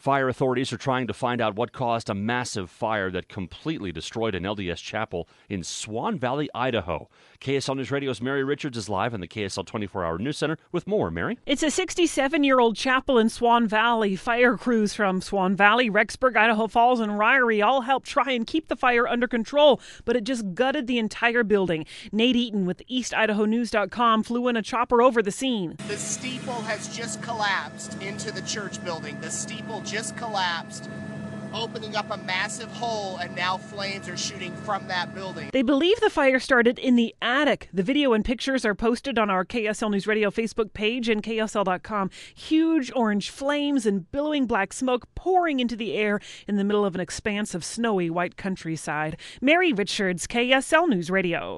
Fire authorities are trying to find out what caused a massive fire that completely destroyed an LDS chapel in Swan Valley, Idaho. KSL News Radio's Mary Richards is live in the KSL 24-hour News Center with more. Mary? It's a 67-year-old chapel in Swan Valley. Fire crews from Swan Valley, Rexburg, Idaho Falls, and Ryrie all helped try and keep the fire under control, but it just gutted the entire building. Nate Eaton with EastIdahoNews.com flew in a chopper over the scene. The steeple has just collapsed into the church building. The steeple just collapsed, opening up a massive hole, and now flames are shooting from that building. They believe the fire started in the attic. The video and pictures are posted on our KSL News Radio Facebook page and KSL.com. Huge orange flames and billowing black smoke pouring into the air in the middle of an expanse of snowy white countryside. Mary Richards, KSL News Radio.